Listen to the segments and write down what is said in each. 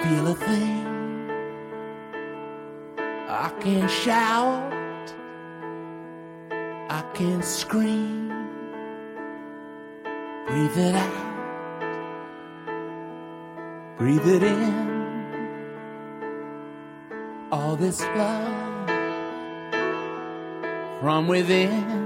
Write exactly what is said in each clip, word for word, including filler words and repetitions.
feel a thing. I can't shout, I can't scream. Breathe it out, breathe it in. All this love from within.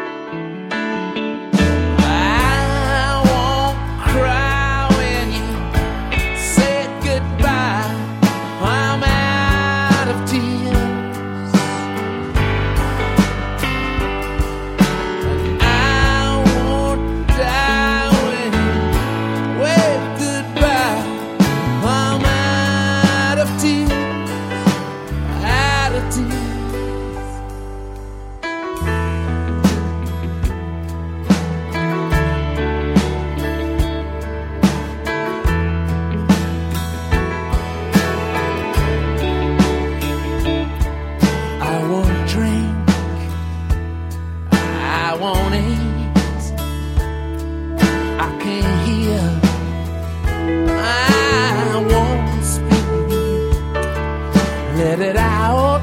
Let it out,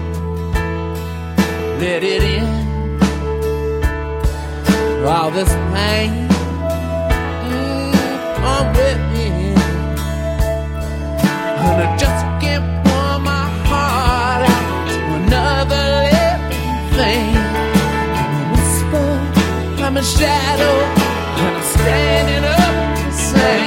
let it in. All this pain, mm, I'm with me. And I just can't pour my heart out to another living thing. I'm a whisper, I'm a shadow, and I'm standing up to say,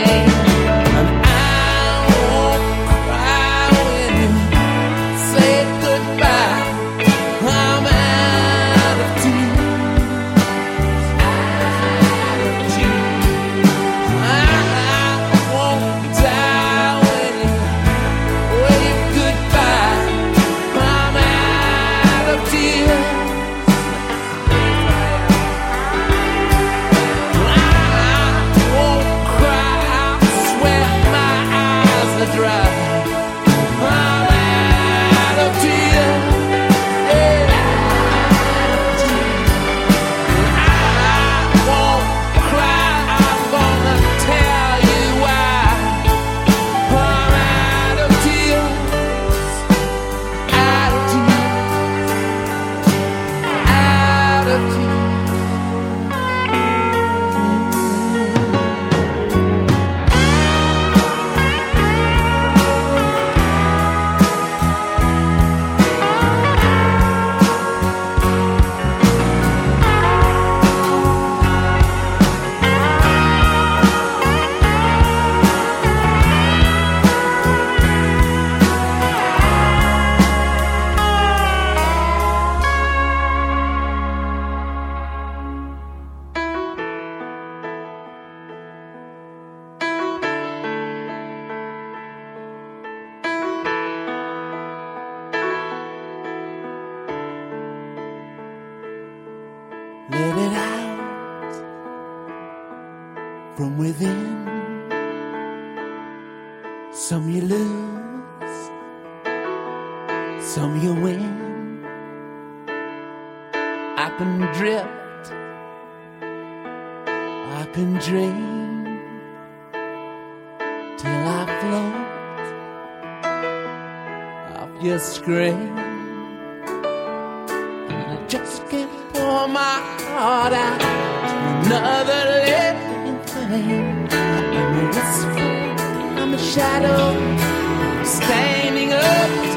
let it out from within. Some you lose, some you win. I can drift, I can dream, till I float off your screen. And I just can't pour my heart out to another living thing. I'm a whisper, I'm a shadow, standing up.